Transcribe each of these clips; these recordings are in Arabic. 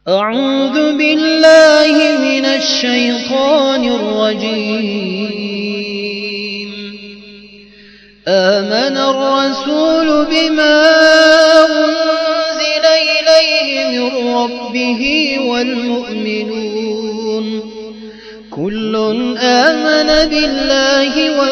أعوذ بالله من الشيطان الرجيم. آمن الرسول بما أنزل إليه من ربه والمؤمنون كل آمن بالله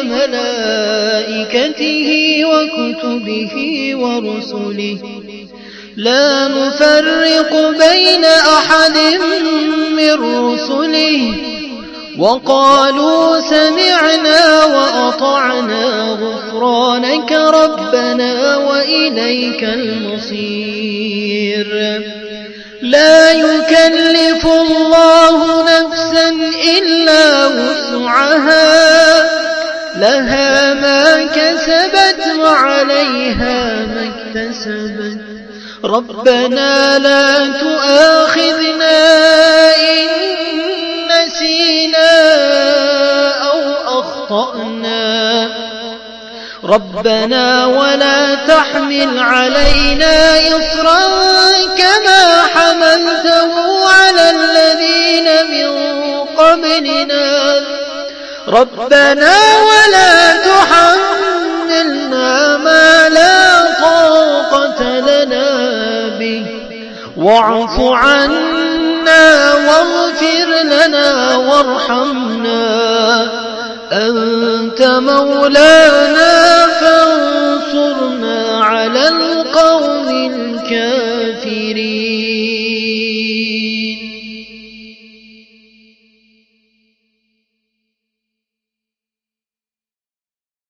وملائكته وكتبه ورسله لا نفرق بين أحد من رسله وقالوا سمعنا وأطعنا غفرانك ربنا وإليك المصير. لا يكلف الله نفسا إلا وسعها لها ما كسبت وعليها ما اكتسبت ربنا لا تؤاخذنا إن نسينا أو أخطأنا ربنا ولا تحمل علينا إصرا كما حملته على الذين من قبلنا ربنا ولا تحملنا ما لا طاقة لنا به واعف عنا واغفر لنا وارحمنا أنت مولانا